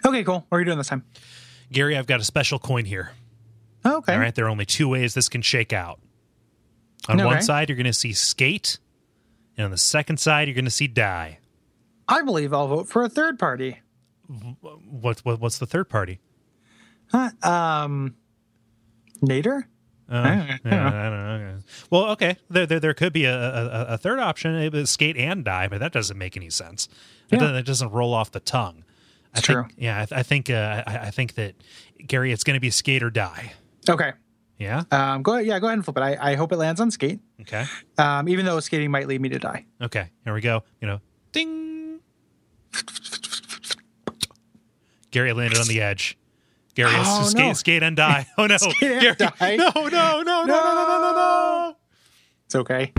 Okay, cool. What are you doing this time? Gary, I've got a special coin here. Oh, okay. All right, there are only two ways this can shake out. On one side, you're going to see skate, and on the second side, you're going to see die. I believe I'll vote for a third party. What's the third party? Nader? I don't know. Well, okay. There could be a third option, skate and die, but that doesn't make any sense. That doesn't roll off the tongue. True. I think that Gary, it's going to be skate or die. Okay. Yeah. Go ahead and flip it. I hope it lands on skate. Okay. Even though skating might lead me to die. Okay. Here we go. Ding. Gary landed on the edge. Gary, skate and die. Oh no. Skate Gary, and die. No. It's okay.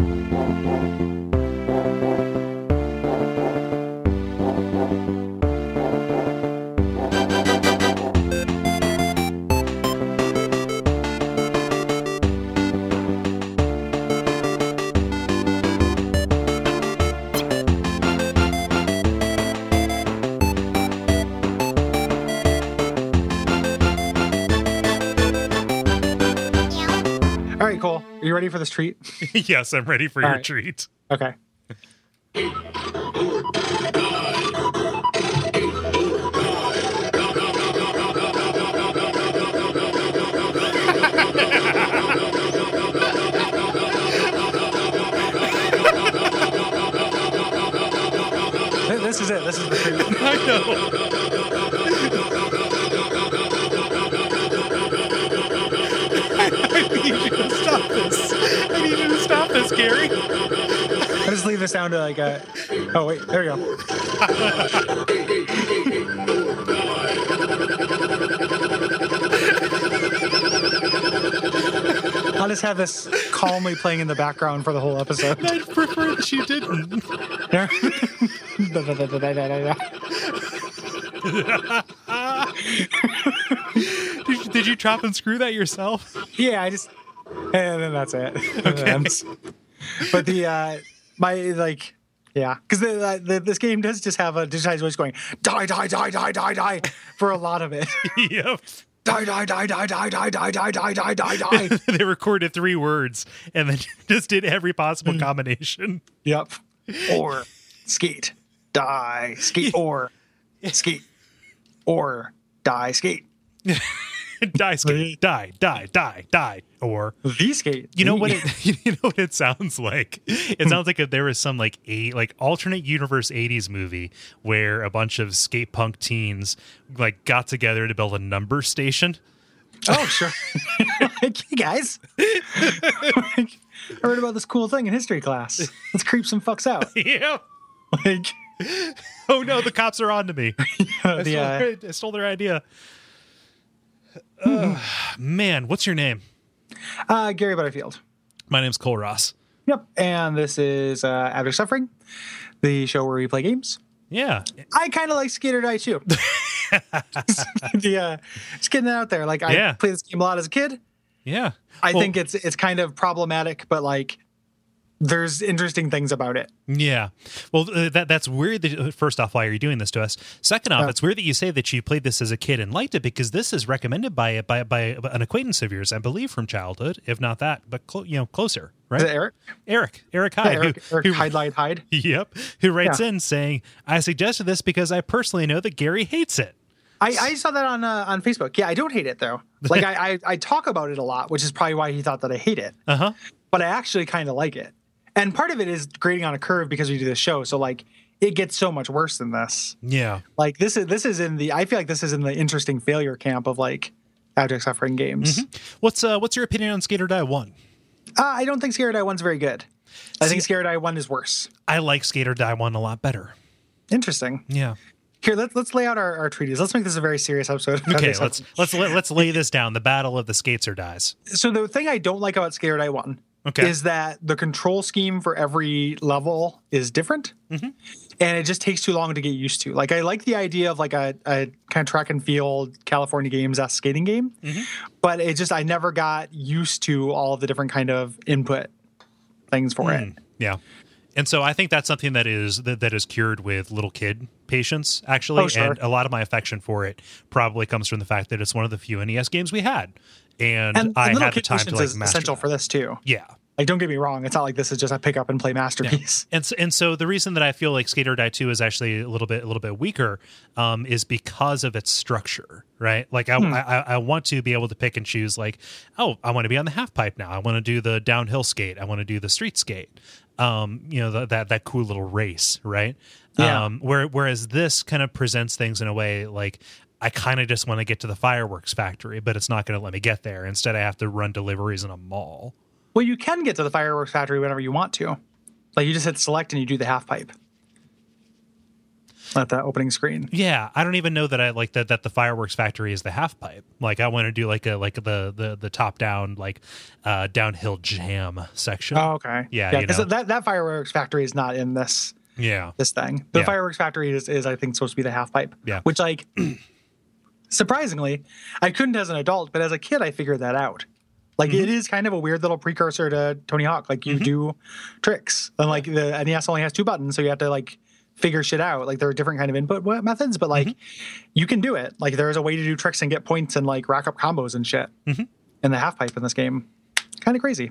All right, Cole. Are you ready for this treat? Yes, I'm ready for your treat. Okay. This is it. This is the treat. I know. I need you to stop this, Gary. I just leave this down to like a... Oh, wait. There we go. I'll just have this calmly playing in the background for the whole episode. I'd prefer that you didn't. Did you chop and screw that yourself? Yeah, I just... And then that's it. Okay. But because this game does just have a digitized voice going, die, die, die, die, die, die, for a lot of it. Yep. Die, die, die, die, die, die, die, die, die, die, die, die. They recorded 3 words and then just did every possible combination. Yep. Or skate, die, skate, or skate, or die, skate. Die, skate, die, or the skate. You know what it sounds like? It sounds like there was some like alternate universe 80s movie where a bunch of skate punk teens like got together to build a number station. Oh, sure. Hey guys. I heard about this cool thing in history class. Let's creep some fucks out. Yeah. Like, oh no, the cops are on to me. I stole their idea. Man, what's your name? Gary Butterfield. My name's Cole Ross. Yep. And this is Abject Suffering, the show where we play games. Yeah. I kind of like Skate or Die too. Just getting it out there. Like, I played this game a lot as a kid. Yeah. I think it's kind of problematic, but like, there's interesting things about it. Yeah. Well, that's weird. First off, why are you doing this to us? Second off, it's weird that you say that you played this as a kid and liked it, because this is recommended by an acquaintance of yours, I believe, from childhood, if not that, but closer, right? Is it Eric? Eric Hyde. Eric Hyde. Yep. Who writes in saying, I suggested this because I personally know that Gary hates it. I saw that on Facebook. Yeah, I don't hate it though. Like I talk about it a lot, which is probably why he thought that I hate it. Uh-huh. But I actually kind of like it. And part of it is grading on a curve because we do this show. So like it gets so much worse than this. Yeah. Like this is I feel like this is in the interesting failure camp of like Abject Suffering games. Mm-hmm. What's your opinion on Skate or Die 1? I don't think Skate or Die 1's very good. I think Skate or Die 1 is worse. I like Skate or Die 1 a lot better. Interesting. Yeah. Here, let's lay out our treaties. Let's make this a very serious episode. Okay, let's lay this down. The battle of the Skates or Dies. So the thing I don't like about Skate or Die 1 is that the control scheme for every level is different. Mm-hmm. And it just takes too long to get used to. Like, I like the idea of like a kind of track and field California Games-esque skating game, but I never got used to all of the different kind of input things for it. Yeah. And so I think that's something that is cured with little kid patience, actually. Oh, sure. And a lot of my affection for it probably comes from the fact that it's one of the few NES games we had. And I had the time to like master essential that. For this too. Yeah. Like, don't get me wrong. It's not like this is just a pick up and play masterpiece. Yeah. And so the reason that I feel like Skate or Die 2 is actually a little bit weaker is because of its structure, right? Like I want to be able to pick and choose like, oh, I want to be on the half pipe now. I want to do the downhill skate. I want to do the street skate. That cool little race, right? Yeah. Whereas this kind of presents things in a way like I kind of just want to get to the fireworks factory, but it's not going to let me get there. Instead, I have to run deliveries in a mall. Well, you can get to the fireworks factory whenever you want to. Like, you just hit select and you do the half pipe at that opening screen. Yeah, I don't even know that I like that the fireworks factory is the half pipe. Like, I want to do like the top down like downhill jam section. Oh, okay. Yeah, because that fireworks factory is not in this. Yeah, this thing. The fireworks factory is I think supposed to be the half pipe. Yeah, which like surprisingly, I couldn't as an adult, but as a kid, I figured that out. Like, it is kind of a weird little precursor to Tony Hawk. Like, you do tricks. And, like, the NES only has 2 buttons, so you have to, like, figure shit out. Like, there are different kind of input methods, but, like, you can do it. Like, there's a way to do tricks and get points and, like, rack up combos and shit in the half pipe in this game. Kind of crazy.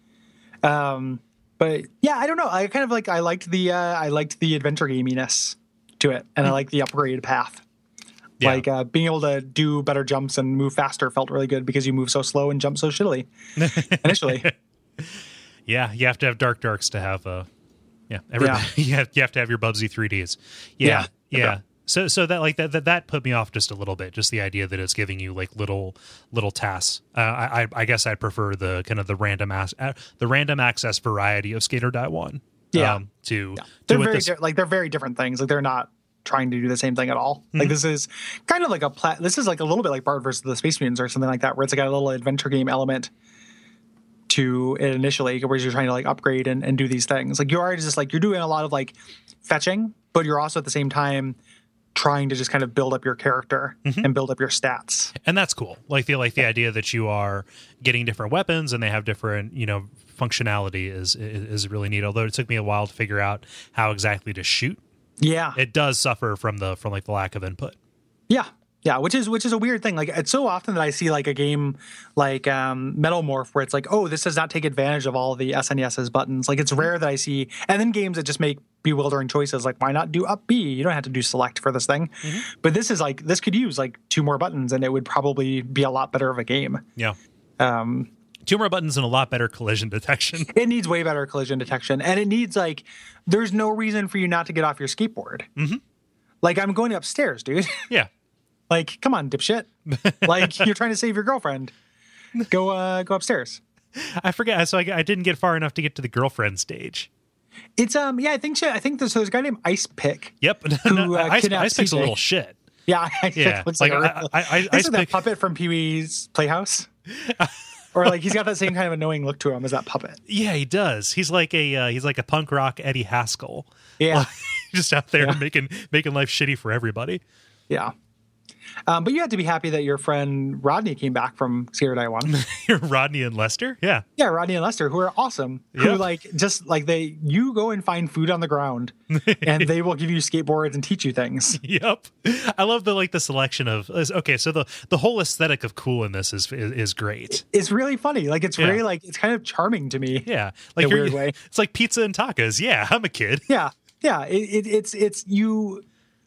But, yeah, I don't know. I kind of, like, I liked the adventure gaminess to it, and I like the upgraded path. Yeah. Like being able to do better jumps and move faster felt really good because you move so slow and jump so shittily initially. Yeah, you have to have Darks to have everybody. Yeah. You have to have your Bubsy 3Ds. Yeah. So that like that put me off just a little bit. Just the idea that it's giving you like little tasks. I guess I prefer the kind of the random access variety of Skate or Die 1. Yeah. They're very different things. Like, they're not trying to do the same thing at all. Like, this is kind of like this is like a little bit like Bart versus the Space Mutants or something like that, where it's like a little adventure game element to it initially, where you're trying to like upgrade and do these things. Like, you're already just like, you're doing a lot of like fetching, but you're also at the same time trying to just kind of build up your character and build up your stats. And that's cool. Like the idea that you are getting different weapons and they have different, functionality is really neat. Although it took me a while to figure out how exactly to shoot. Yeah, it does suffer from the lack of input. Yeah, which is a weird thing. Like, it's so often that I see like a game like Metal Morph where it's like, oh, this does not take advantage of all of the SNES's buttons. Like, it's rare that I see, and then games that just make bewildering choices. Like, why not do up B? You don't have to do select for this thing. But this is like, this could use like 2 more buttons, and it would probably be a lot better of a game. Yeah. 2 more buttons and a lot better collision detection. It needs way better collision detection. And it needs, like, there's no reason for you not to get off your skateboard. Like, I'm going upstairs, dude. Yeah. Like, come on, dipshit. Like, you're trying to save your girlfriend. Go upstairs. I forget. So I didn't get far enough to get to the girlfriend stage. It's, I think there's a guy named Ice Pick. Yep. Ice Pick's a little shit. Yeah. Ice Pick looks like that puppet from Pee-wee's Playhouse. Or like, he's got that same kind of annoying look to him as that puppet. Yeah, he does. He's like a punk rock Eddie Haskell. Yeah, just out there making life shitty for everybody. Yeah. But you had to be happy that your friend Rodney came back from Skate or Die 1. Rodney and Lester? Yeah. Yeah, Rodney and Lester, who are awesome. Yep. Who, like, just, like, you go and find food on the ground, and they will give you skateboards and teach you things. Yep. I love the selection of... Okay, so the whole aesthetic of cool in this is great. It's really funny. Like, it's very, like, it's kind of charming to me. Yeah. Like, in a weird way. It's like pizza and tacos. Yeah, I'm a kid. Yeah. Yeah. It's you...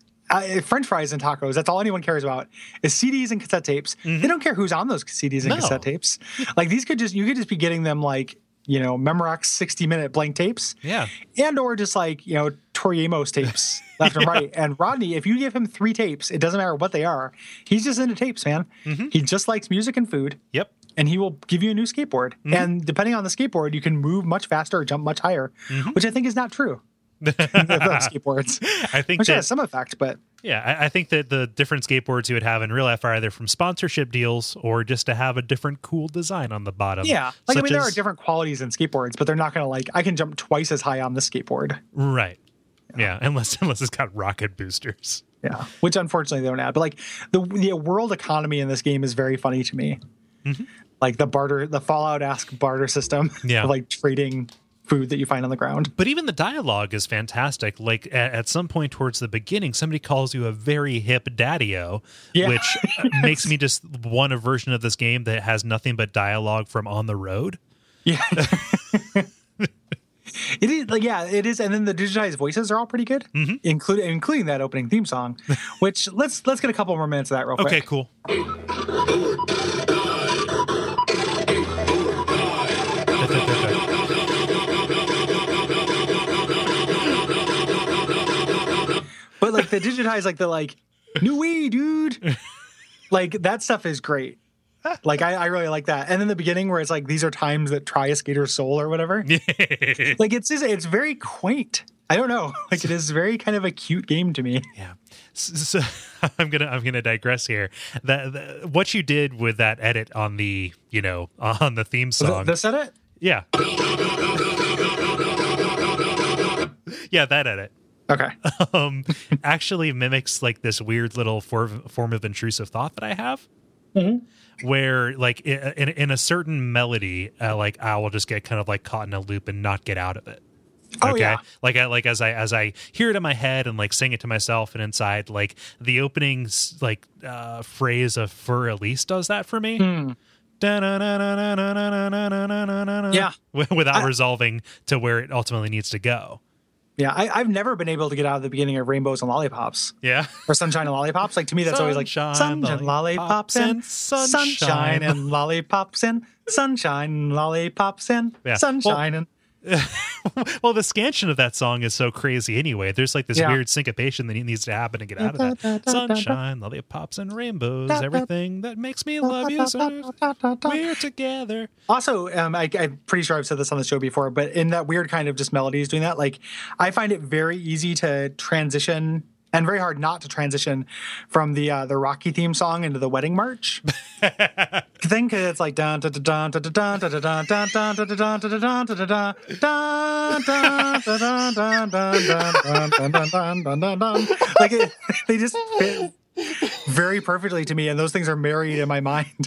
French fries and tacos, that's all anyone cares about, is CDs and cassette tapes. They don't care who's on those CDs and cassette tapes. Like, you could just be getting them like, Memorex 60-minute blank tapes. Yeah. And or just like, Toriamos tapes left and right. And Rodney, if you give him 3 tapes, it doesn't matter what they are. He's just into tapes, man. He just likes music and food. Yep. And he will give you a new skateboard. And depending on the skateboard, you can move much faster or jump much higher, which I think is not true. Skateboards. I think which has some effect, but I think that the different skateboards you would have in real life are either from sponsorship deals or just to have a different cool design on the bottom. Yeah, like, I mean, there are different qualities in skateboards, but they're not going to, like, I can jump twice as high on this skateboard. Right. Yeah, unless it's got rocket boosters. Yeah, which unfortunately they don't add. But like the world economy in this game is very funny to me. Like the Fallout-esque barter system. Yeah, of, like, trading food that you find on the ground. But even the dialogue is fantastic. Like at some point towards the beginning, somebody calls you a very hip daddy-o, which makes me just want a version of this game that has nothing but dialogue from On the Road. Yeah. It is it is, and then the digitized voices are all pretty good, including that opening theme song. Which let's get a couple more minutes of that real quick. Okay, cool. But like the digitized, like the new way, dude, like that stuff is great. Like I really like that. And then the beginning where it's like, these are times that try a skater's soul or whatever. Like it's very quaint. I don't know. Like it is very kind of a cute game to me. Yeah. So I'm gonna digress here. What you did with that edit on the on the theme song. This edit? Yeah. Yeah, that edit. Okay. Actually mimics like this weird little form of intrusive thought that I have. Where like in a certain melody, like I will just get kind of like caught in a loop and not get out of it. Okay. Oh, yeah. Like as I hear it in my head and like sing it to myself and inside, like the opening like phrase of For Elise does that for me. Yeah. Without resolving to where it ultimately needs to go. Yeah, I've never been able to get out of the beginning of Rainbows and Lollipops. Yeah. Or Sunshine and Lollipops. Like, to me, that's always like sunshine, lollipops, and sunshine and lollipops and sunshine and lollipops and sunshine and... Well, the scansion of that song is so crazy anyway. There's like this weird syncopation that needs to happen to get out of that. Sunshine, lollipops, and rainbows, everything that makes me love you so. We're together. Also, I'm pretty sure I've said this on the show before, but in that weird kind of just melodies doing that, like I find it very easy to transition and very hard not to transition from the Rocky theme song into the wedding march thing, because it's like dun dun dun dun dun dun dun dun dun dun dun dun dun dun dun dun dun. Like they just fit very perfectly to me, and those things are married in my mind.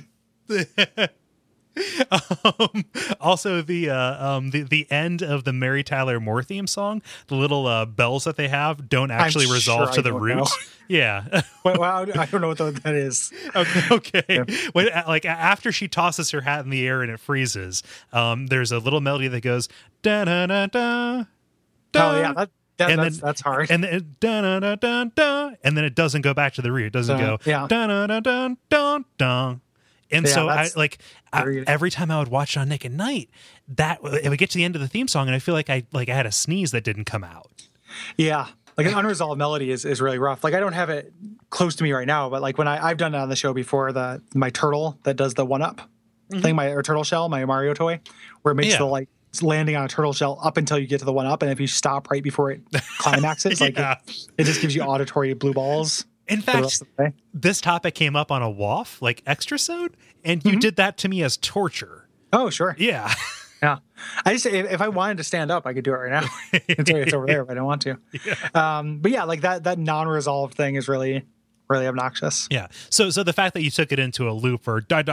Also, the end of the Mary Tyler Moore theme song, the little bells that they have don't actually resolve to the root. Yeah. Well, I don't know what that is. Okay. Yeah. When, like after she tosses her hat in the air and it freezes, there's a little melody that goes da da da da. Oh yeah, that's hard. And then da da da da da, and then it doesn't go back to the root. It doesn't go da da da da da da. And so every time I would watch it on Nick at Night, that it would get to the end of the theme song, and I feel like I had a sneeze that didn't come out. Yeah, like an unresolved melody is really rough. Like I don't have it close to me right now, but like when I've done it on the show before, my turtle that does the 1-up thing, or turtle shell, my Mario toy, where it makes the like landing on a turtle shell up until you get to the 1-up, and if you stop right before it climaxes, like it just gives you auditory blue balls. In fact, this topic came up on a WAF, like Extrasode, and you did that to me as torture. Oh, sure. Yeah. Yeah. I just, if I wanted to stand up, I could do it right now. It's over there if I don't want to. Yeah. But yeah, like that non-resolved thing is really, really obnoxious. Yeah. So the fact that you took it into a loop or die,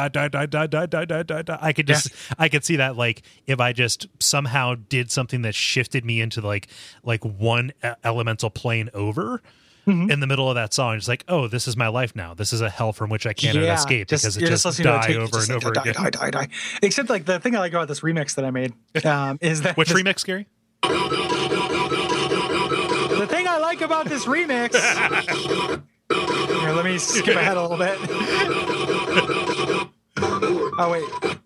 I could see that, like, if I just somehow did something that shifted me into like one elemental plane over, in the middle of that song, it's like, oh, this is my life now. This is a hell from which I cannot escape because it just die over and over again. Die. Except, like, the thing I like about this remix that I made is that... Which remix, Gary? The thing I like about this remix... Here, let me skip ahead a little bit. Oh, wait.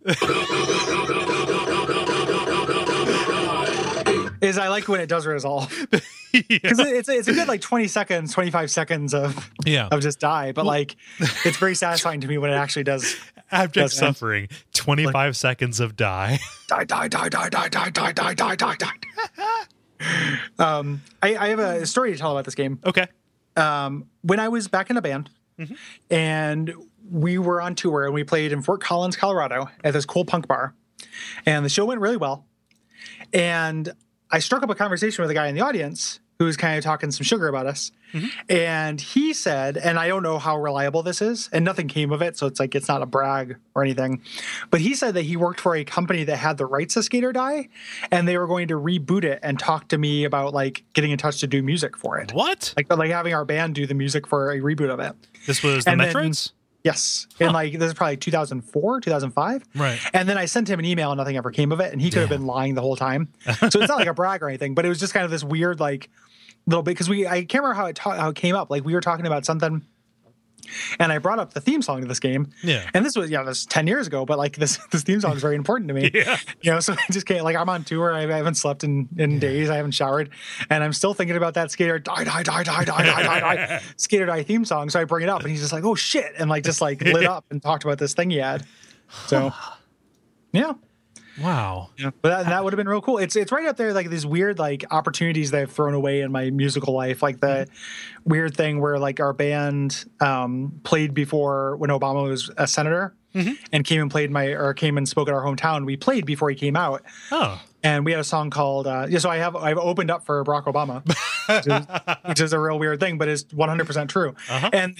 Is I like when it does resolve. Because it's a good like 20 seconds, 25 seconds of just die, but like it's very satisfying to me when it actually does. Abject suffering, 25 seconds of die. Die. I have a story to tell about this game. Okay. When I was back in a band, and we were on tour, and we played in Fort Collins, Colorado, at this cool punk bar, and the show went really well. And I struck up a conversation with a guy in the audience who's kind of talking some sugar about us. And he said, and I don't know how reliable this is, and nothing came of it, so it's like it's not a brag or anything. But he said that he worked for a company that had the rights to Skate or Die, and they were going to reboot it and talk to me about like getting in touch to do music for it. What? Like having our band do the music for a reboot of it. This was the Metroids? Yes. And like this is probably 2004, 2005. Right. And then I sent him an email and nothing ever came of it. And he could have been lying the whole time. So it's not like a brag or anything, but it was just kind of this weird, like little bit. Cause I can't remember how it came up. Like we were talking about something and I brought up the theme song to this game. Yeah. And this was 10 years ago, but like this theme song is very important to me. Yeah. You know, so I just can't, like I'm on tour. I haven't slept in days. I haven't showered and I'm still thinking about that Skate or Die Skate or Die theme song. So I bring it up and he's just like, oh shit. And like, just like lit up and talked about this thing he had. So yeah. Wow. Yeah. But that would have been real cool. It's right up there, like these weird like opportunities that I've thrown away in my musical life. Like the weird thing where like our band played before when Obama was a senator and came and spoke at our hometown. We played before he came out. Oh. And we had a song called so I've opened up for Barack Obama, which is a real weird thing, but it's 100% true. And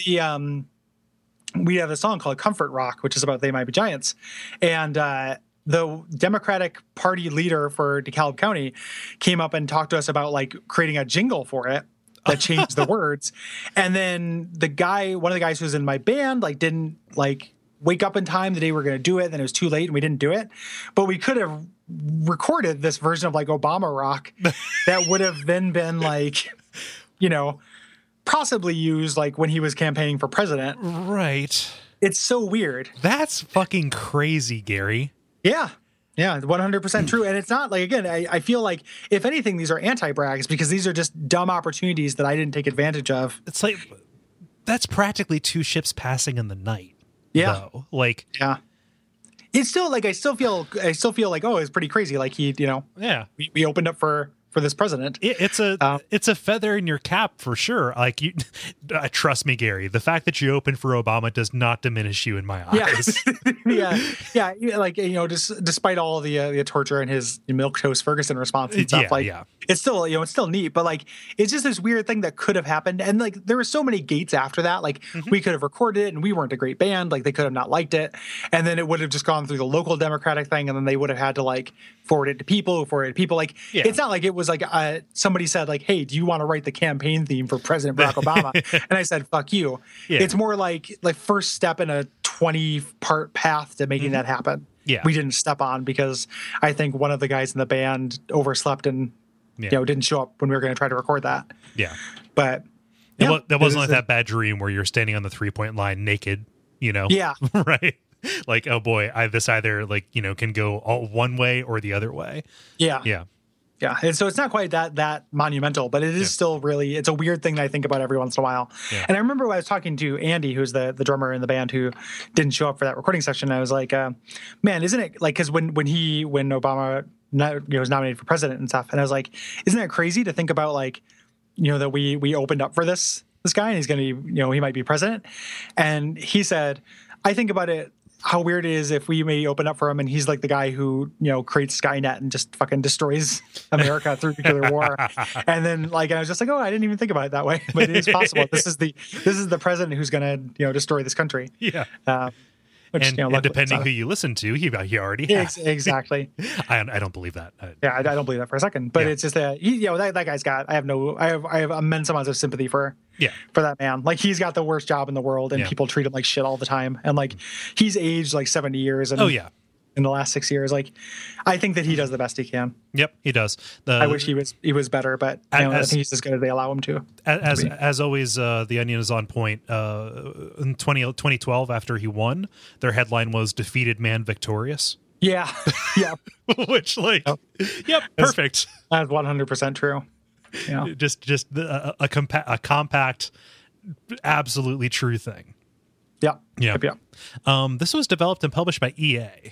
we have a song called Comfort Rock, which is about They Might Be Giants. And the Democratic Party leader for DeKalb County came up and talked to us about like creating a jingle for it that changed the words. And then one of the guys who was in my band, like didn't like wake up in time the day we were going to do it. Then it was too late and we didn't do it, but we could have recorded this version of like Obama Rock that would have then been like, you know, possibly used like when he was campaigning for president. Right. It's so weird. That's fucking crazy, Gary. Yeah. Yeah, 100% true. And it's not like, again, I feel like if anything, these are anti-brags because these are just dumb opportunities that I didn't take advantage of. It's like, that's practically two ships passing in the night. Yeah. Though. Like, yeah. It's still like, I still feel like, oh, it's pretty crazy. Like he, you know, we opened up for this president. It's a feather in your cap for sure. Like you, trust me, Gary. The fact that you opened for Obama does not diminish you in my eyes. Yeah. Like just despite all the torture and his milquetoast Ferguson response and stuff, it's still neat. But like it's just this weird thing that could have happened, and like there were so many gates after that. Like we could have recorded it, and we weren't a great band. Like they could have not liked it, and then it would have just gone through the local Democratic thing, and then they would have had to like forward it to people. Like it's not like it was like somebody said like, hey, do you want to write the campaign theme for President Barack Obama? And I said, fuck you. It's more like first step in a 20-part path to making that happen. We didn't step on because I think one of the guys in the band overslept and didn't show up when we were going to try to record that. But that wasn't like that bad dream where you're standing on the 3-point line naked, right? Like, oh boy, this either like, can go all one way or the other way. Yeah. And so it's not quite that monumental, but it is still really, it's a weird thing that I think about every once in a while. And I remember when I was talking to Andy, who's the drummer in the band who didn't show up for that recording session. I was like, man, isn't it like, cause when Obama was nominated for president and stuff. And I was like, isn't that crazy to think about like, that we opened up for this guy and he's going to, he might be president. And he said, I think about it, how weird it is if we may open up for him and he's like the guy who, creates Skynet and just fucking destroys America through nuclear war. And then I was just like, oh, I didn't even think about it that way, but it is possible. This is the president who's going to, destroy this country. Yeah. Which, and depending who you listen to, he already has. Exactly. I don't believe that. I don't believe that for a second. But it's just that that guy's got. I have immense amounts of sympathy for that man. Like he's got the worst job in the world, and people treat him like shit all the time. And like he's aged like 70 years. And in the last 6 years, like I think that he does the best he can. Yep, he does. I wish he was better, but I think he's as good as they allow him to. As always, the Onion is on point. In 2012, after he won, their headline was "Defeated Man Victorious." Yeah. Which perfect. That's 100% true. Yeah, just a compact, absolutely true thing. Yeah. This was developed and published by EA.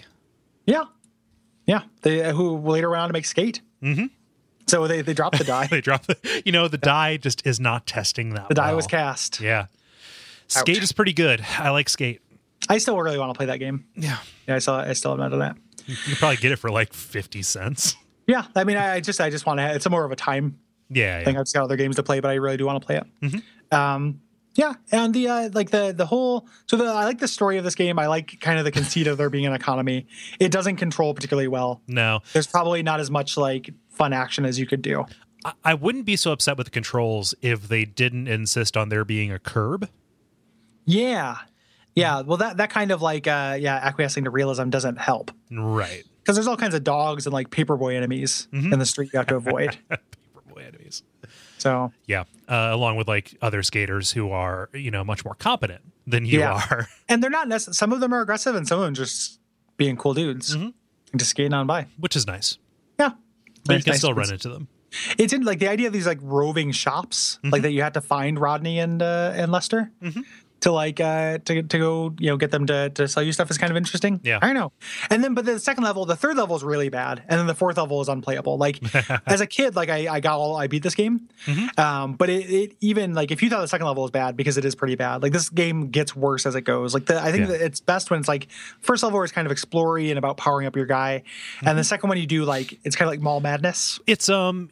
Yeah. They who later went on to make Skate. Mm-hmm. So they dropped the die. They dropped the die just is not testing that. The die was cast. Yeah. Skate is pretty good. I like Skate. I still really want to play that game. Yeah. I still have none of that. You can probably get it for like 50 cents. Yeah. I mean, I just want to. It's more of a time Yeah, I think I've just got other games to play, but I really do want to play it. Yeah, and the like the whole I like the story of this game. I like kind of the conceit of there being an economy. It doesn't control particularly well. No, there's probably not as much like fun action as you could do. I wouldn't be so upset with the controls if they didn't insist on there being a curb. Yeah. Well, that kind of like acquiescing to realism doesn't help, right? Because there's all kinds of dogs and like paperboy enemies in the street you have to avoid. Paperboy enemies. So yeah, along with like other skaters who are much more competent than you are, and they're not necessarily. Some of them are aggressive, and some of them just being cool dudes and just skating on by, which is nice. Yeah, but you can still run into them. It's in like the idea of these like roving shops, like that you had to find Rodney and Lester. To like to go get them to sell you stuff is kind of interesting. Yeah, I don't know. And then but the third level is really bad, and then the fourth level is unplayable. Like as a kid, like I beat this game, but it even like if you thought the second level was bad, because it is pretty bad. Like this game gets worse as it goes. Like I think that it's best when it's like first level is kind of explory and about powering up your guy, and the second one you do like it's kind of like Mall Madness. It's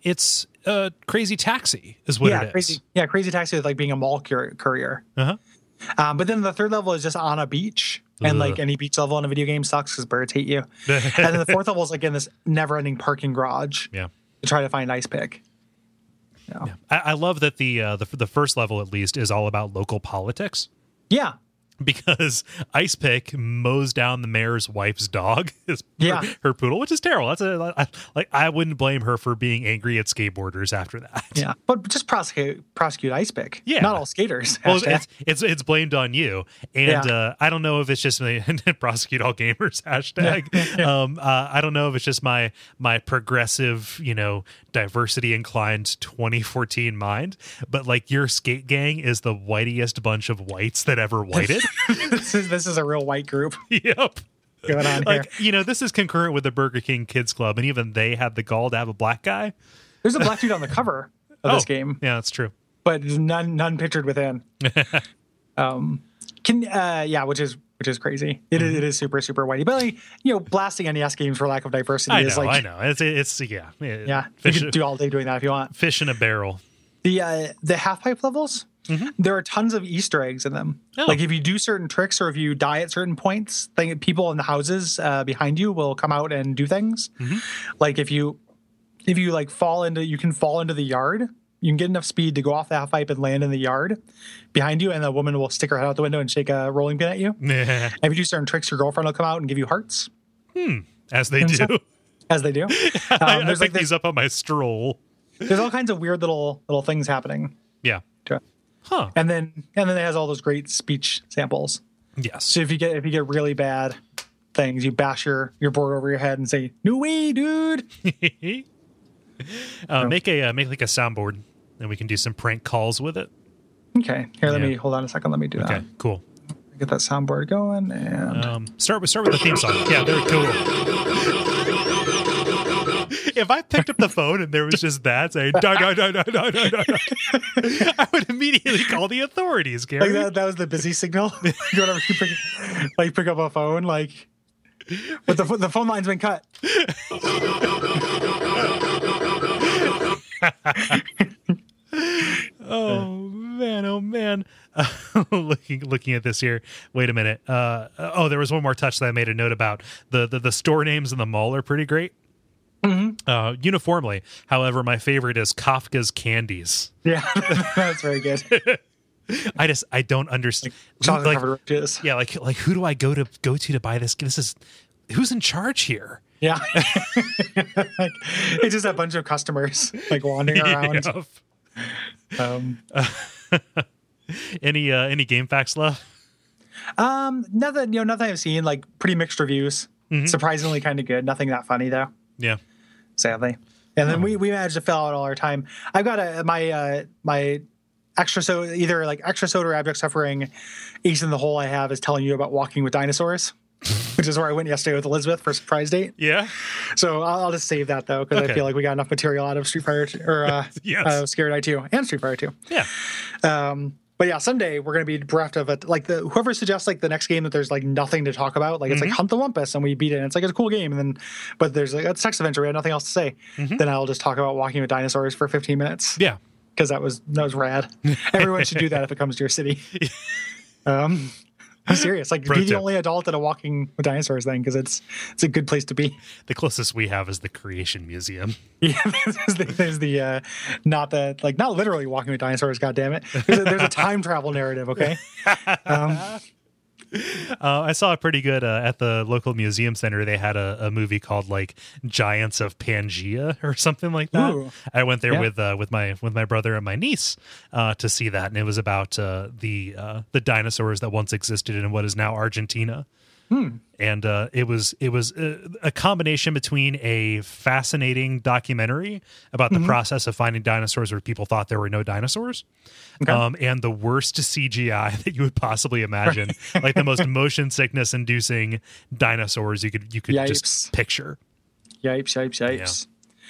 Crazy Taxi is what it is. Crazy Taxi is like being a mall courier. But then the third level is just on a beach, and like any beach level in a video game sucks because birds hate you. And then the fourth level is like in this never-ending parking garage. Yeah, to try to find Ice Pick. Yeah. I love that the first level at least is all about local politics. Yeah. Because Ice Pick mows down the mayor's wife's dog, her poodle, which is terrible. I wouldn't blame her for being angry at skateboarders after that. Yeah, but just prosecute Ice Pick. Yeah, not all skaters. Well, it's blamed on you, and I don't know if it's just prosecute all gamers hashtag. I don't know if it's just my progressive, diversity inclined 2014 mind, but like your skate gang is the whiteiest bunch of whites that ever whited. This is a real white group. Yep. Going on here. This is concurrent with the Burger King Kids Club, and even they had the gall to have a black guy. There's a black dude on the cover of this game. Yeah, that's true. But none pictured within. Which is crazy. It is super, super whitey. But like, blasting NES games for lack of diversity is like I know. It's you can do all day doing that if you want. Fish in a barrel. The half pipe levels. There are tons of Easter eggs in them. Like if you do certain tricks or if you die at certain points, people in the houses behind you will come out and do things. Like if you like you can fall into the yard. You can get enough speed to go off the half pipe and land in the yard behind you, and the woman will stick her head out the window and shake a rolling pin at you. And if you do certain tricks, your girlfriend will come out and give you hearts. As they do. As they do. I pick these up on my stroll. There's all kinds of weird little things happening. Yeah. To it. Huh. And then it has all those great speech samples. Yes. So if you get really bad things, you bash your board over your head and say, "No way, dude." Make like a soundboard, and we can do some prank calls with it. Okay. Here, let me hold on a second. Let me do that. Okay. Cool. Get that soundboard going and start with the theme song. Yeah, very cool. If I picked up the phone and there was just that saying "da da da da da da da," I would immediately call the authorities, Gary. Like that was the busy signal. Whenever you pick up a phone, like, but the phone line's been cut. Oh man. Looking at this here. Wait a minute. There was one more touch that I made a note about. The store names in the mall are pretty great. Uniformly. However, my favorite is Kafka's Candies. Yeah, that's very good. I don't understand. Like who do I go to buy this? Who's in charge here? Yeah. It's just a bunch of customers like wandering around. Any game facts left? Nothing I've seen, like pretty mixed reviews. Surprisingly kind of good. Nothing that funny though. Yeah. Sadly. And then we managed to fill out all our time. I've got my extra either like extra soda or abject suffering ace in the hole I have is telling you about walking with dinosaurs, which is where I went yesterday with Elizabeth for surprise date. Yeah. So I'll just save that though, because I feel like we got enough material out of Street Fighter or yes. Scared Eye 2 and Street Fighter 2. Yeah. But yeah, someday we're going to be bereft of it. Like whoever suggests like the next game that there's like nothing to talk about, like it's like Hunt the Wumpus and we beat it. And it's like it's a cool game, and then but there's like a text adventure. We have nothing else to say. Then I'll just talk about Walking with Dinosaurs for 15 minutes. Yeah, because that was rad. Everyone should do that if it comes to your city. I'm serious. Like, be the only adult at a Walking with Dinosaurs thing, because it's a good place to be. The closest we have is the Creation Museum. Yeah, there's the not literally Walking with Dinosaurs. God damn it. There's a time travel narrative. Okay. I saw a pretty good at the local museum center. They had a movie called like Giants of Pangea or something like that. Ooh. I went there with my brother and my niece to see that, and it was about the dinosaurs that once existed in what is now Argentina. And it was a combination between a fascinating documentary about the process of finding dinosaurs where people thought there were no dinosaurs, and the worst CGI that you would possibly imagine, like the most motion sickness inducing dinosaurs you could just picture. Yipes.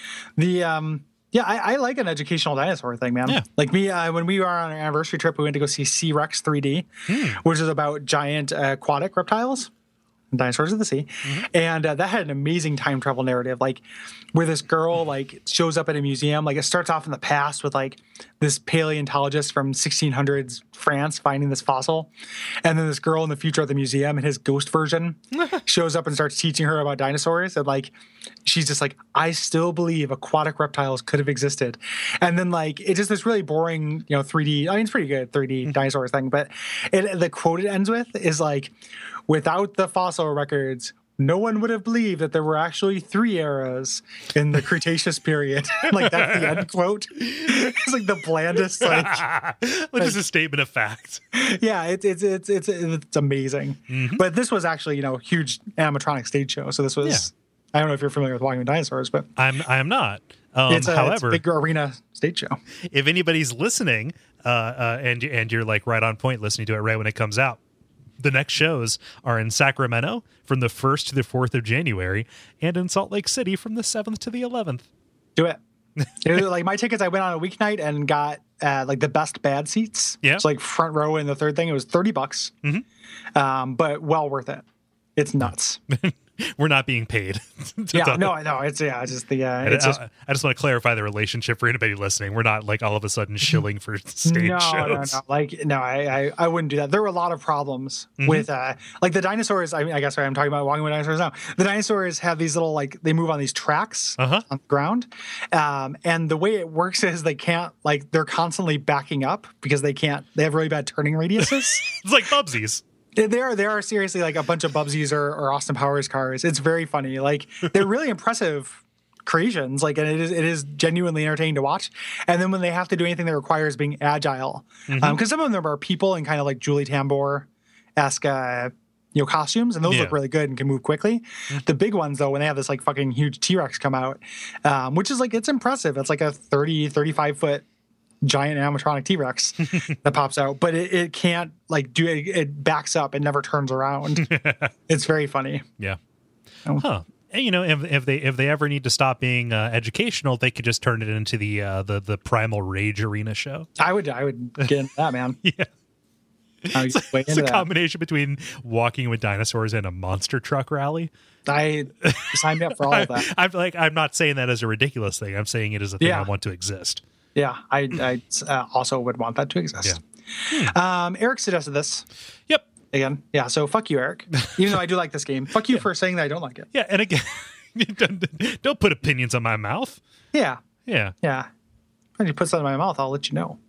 Yeah. I like an educational dinosaur thing, man. Yeah. Like me, when we were on our anniversary trip, we went to go see C-Rex 3D, which is about giant aquatic reptiles. Dinosaurs of the Sea. And that had an amazing time travel narrative, like where this girl like shows up at a museum. Like it starts off in the past with like this paleontologist from 1600s France finding this fossil, and then this girl in the future at the museum and his ghost version shows up and starts teaching her about dinosaurs. And like she's just like, I still believe aquatic reptiles could have existed. And then like it's just this really boring 3D, I mean it's pretty good 3D dinosaurs thing, but the quote it ends with is like, without the fossil records, no one would have believed that there were actually 3 eras in the Cretaceous period. Like that's the end quote. It's like the blandest, which is a statement of fact. Yeah, it's amazing. But this was actually huge animatronic stage show. So this was I don't know if you're familiar with Walking with Dinosaurs, but I am not. It's a big arena stage show. If anybody's listening, and you're like right on point listening to it right when it comes out, the next shows are in Sacramento from the 1st to the 4th of January, and in Salt Lake City from the 7th to the 11th. Do it. Like my tickets, I went on a weeknight and got like the best bad seats. Yeah, it's like front row in the third thing. It was $30, but well worth it. It's nuts. We're not being paid. It's just the. I just want to clarify the relationship for anybody listening. We're not like all of a sudden shilling for stage shows. No. I wouldn't do that. There were a lot of problems with like the dinosaurs. I mean, I guess I'm talking about Walking with Dinosaurs now. The dinosaurs have these little they move on these tracks on the ground, and the way it works is they can't they're constantly backing up because they can't. They have really bad turning radiuses. It's like Bubsies. They are seriously like a bunch of Bubsies or Austin Powers cars. It's very funny. Like they're really impressive creations. Like, and it is genuinely entertaining to watch. And then when they have to do anything that requires being agile, because some of them are people in kind of like Julie Tambor-esque, costumes, and those look really good and can move quickly. The big ones though, when they have this like fucking huge T-Rex come out, which is like it's impressive. It's like a 35 foot giant animatronic T-Rex that pops out, but it can't do it. It backs up and never turns around. It's very funny. Yeah. And, if they ever need to stop being educational, they could just turn it into the Primal Rage Arena show. I would get into that, man. Yeah. It's a combination between Walking with Dinosaurs and a monster truck rally. I signed me up for all of that. I'm not saying that as a ridiculous thing. I'm saying it as a thing I want to exist. Yeah, I also would want that to exist. Yeah. Eric suggested this. Yep. Again. Yeah, so fuck you, Eric. Even though I do like this game. Fuck you for saying that I don't like it. Yeah, and again, don't put opinions on my mouth. Yeah. Yeah. Yeah. When you put something in my mouth, I'll let you know.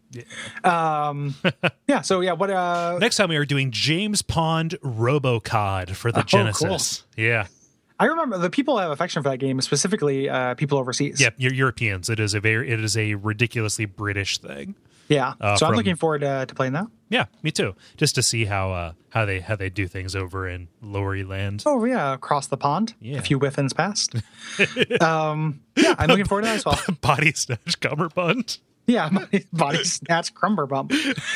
Yeah. So yeah, what next time we are doing James Pond RoboCod for the Genesis. Cool. Yeah. I remember the people have affection for that game, specifically people overseas. Yeah, you're Europeans. It is a ridiculously British thing. Yeah, so I'm looking forward to playing that. Yeah, me too. Just to see how they do things over in Lowery Land. Oh yeah, across the pond. Yeah. A few whiffins past. I'm looking forward to that as well. Body snatch cummerbund. Yeah, body snatch Crumberbump.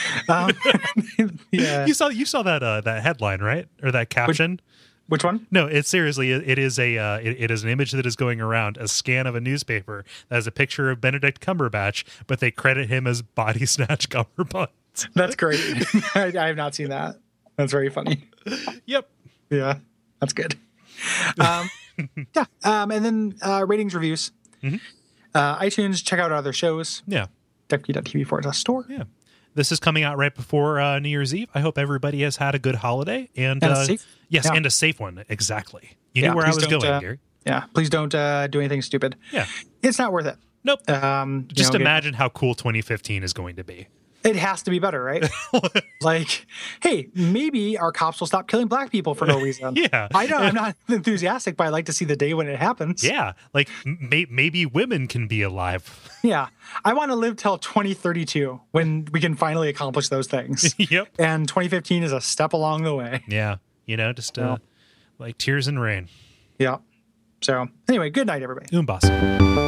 Yeah, you saw that headline, right, or that caption? Which one? No, it's seriously. It is an image that is going around, a scan of a newspaper that has a picture of Benedict Cumberbatch, but they credit him as Body Snatch Cumberbund. That's great. I have not seen that. That's very funny. Yep. Yeah, that's good. Yeah. And then ratings, reviews. iTunes, check out our other shows. Yeah. Dev.tv/store. Yeah. This is coming out right before New Year's Eve. I hope everybody has had a good holiday. And a safe, and a safe one. Exactly. You knew where I was going, Gary. Yeah. Please don't do anything stupid. Yeah. It's not worth it. Nope. Just imagine how cool 2015 is going to be. It has to be better, right? Like, hey, maybe our cops will stop killing black people for no reason. Yeah. I'm not enthusiastic, but I like to see the day when it happens. Yeah. Like, maybe women can be alive. Yeah. I want to live till 2032 when we can finally accomplish those things. Yep. And 2015 is a step along the way. Yeah. Just like tears and rain. Yeah. So, anyway, good night, everybody. Umbasa.